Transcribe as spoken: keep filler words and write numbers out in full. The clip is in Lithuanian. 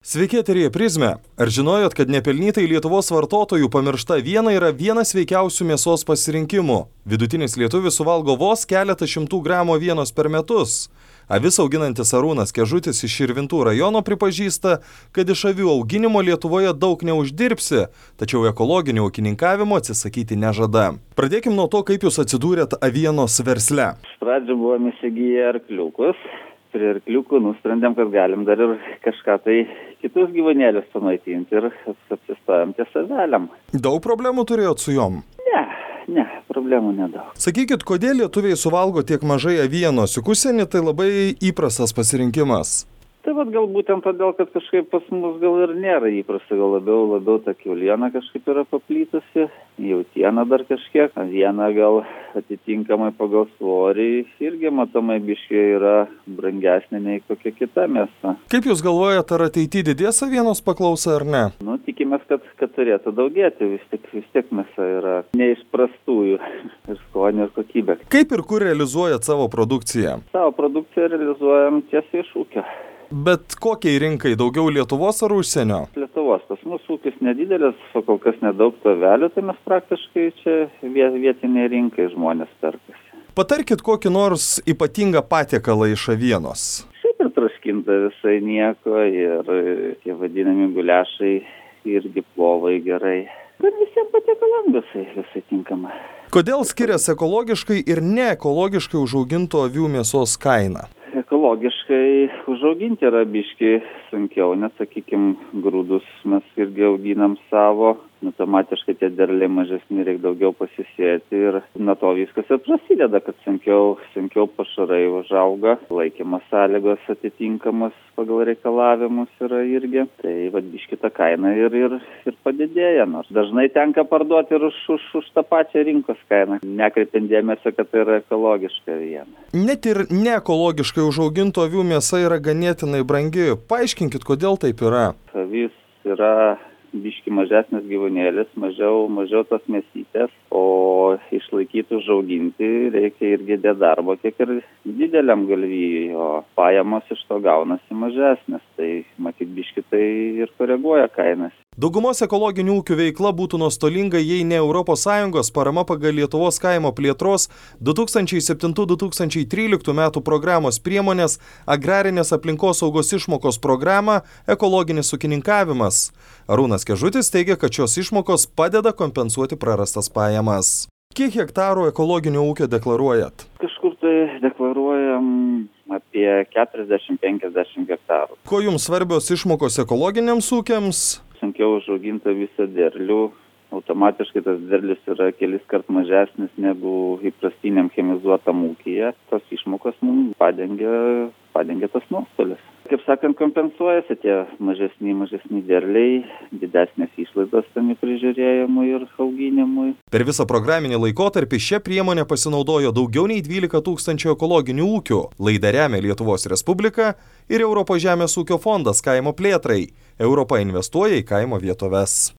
Sveiki, eteryje Prizmė. Ar žinojot, kad nepelnytai Lietuvos vartotojų pamiršta aviena yra vienas sveikiausių mėsos pasirinkimų? Vidutinis lietuvis suvalgo vos keletą šimtų gramų avienos per metus. Avis auginantis Arūnas Kežutis iš Širvintų rajono pripažįsta, kad iš avių auginimo Lietuvoje daug neuždirbsi, tačiau ekologinio ūkininkavimo atsisakyti nežada. Pradėkim nuo to, kaip jūs atsidūrėt avienos versle. Iš pradžių buvome įsigiję arkliukus. Prie arkliukų nusprendėm, kad galim dar ir kažką tai kitus gyvūnėlius pamaitinti ir apsistojom ties avelėm. Daug problemų turėjot su jom? Ne, ne, problemų nedaug. Sakykit, kodėl lietuviai suvalgo tiek mažai avienos, juk užsieny tai labai įprastas pasirinkimas? Tai vat gal būtent todėl, kad kažkaip pas mus gal ir nėra įprasta, gal labiau, labiau ta kiauliena kažkaip yra paplytusi, jautiena dar kažkiek, aviena gal atitinkamai pagal svorį irgi matomai biškiai yra brangesnė nei kokia kita mėsa. Kaip jūs galvojate, ar ateityje didės avienos paklausa ar ne? Nu, tikimės, kad, kad turėtų daugėti, vis tiek, vis tiek mėsa yra neišprastųjų ir skonio ir kokybė. Kaip ir kur realizuojat savo produkciją? Savo produkciją realizuojam tiesiai iš ūkio. Bet kokiai rinkai, daugiau Lietuvos ar užsienio? Lietuvos, pas mūsų ūkis nedidelis, o kol kas nedaug avelių, tai mes praktiškai čia vietiniai rinkai žmonės perkasi. Patarkit kokį nors ypatingą patiekalą iš avienos. Šiaip ir troškinta visai nieko ir tie vadinami guliašai irgi plovai gerai. Bet visiems patiekalam visai, visai tinkama. Kodėl skiriasi ekologiškai ir neekologiškai užauginto avių mėsos kaina? Ekologiškai užauginti yra biški sunkiau, nes, sakykime, grūdus mes irgi auginam savo, automatiškai tie derliai mažesni, reikia daugiau pasisėti ir nuo to viskas ir prasideda, kad sunkiau, sunkiau pašarai užauga, laikymas sąlygos atitinkamos pagal reikalavimus yra irgi, tai vad biški ta kaina ir, ir, ir padidėja, nors dažnai tenka parduoti ir už, už, už tą pačią rinkos kainą, nekreipiant dėmesio, kad tai yra ekologiška aviena. Net ir neekologiškai užauginto avių mėsa yra ganėtinai brangi. Paaiškinkit, kodėl taip yra. Avis yra biški mažesnis gyvūnėlis, mažiau, mažiau tos mėsytės, o išlaikyti užauginti reikia irgi dėti darbo, kiek ir dideliam galvijui, o pajamos iš to gaunasi mažesnės, tai matyt biški tai ir koreguoja kainas. Daugumos ekologinių ūkių veikla būtų nuostolinga, jei ne Europos Sąjungos parama pagal Lietuvos kaimo plėtros du tūkstančiai septintų - du tūkstančiai tryliktų metų programos priemonės agrarinės aplinkosaugos išmokos programą ekologinis ūkininkavimas. Arūnas Kežutis teigia, kad šios išmokos padeda kompensuoti prarastas pajamas. Kiek hektarų ekologinio ūkio deklaruojat? Kažkur tai deklaruojam apie keturiasdešimt penkiasdešimt hektarų. Ko jums svarbios išmokos ekologiniams ūkiams? Sunkiau užauginta visą derlių. Automatiškai tas derlius yra kelis kart mažesnis negu įprastiniam chemizuotam ūkyje. Tos išmokos mums padengia, padengia tas nuostolis. Kaip sakant, kompensuojasi tie mažesni, mažesni derliai, didesnės išlaidos tam prižiūrėjimui ir auginimui. Per visą programinį laikotarpį šią priemonę pasinaudojo daugiau nei dvylika tūkstančių ekologinių ūkių. Laidą remia Lietuvos Respublika ir Europos žemės ūkio fondas kaimo plėtrai. Europa investuoja į kaimo vietoves.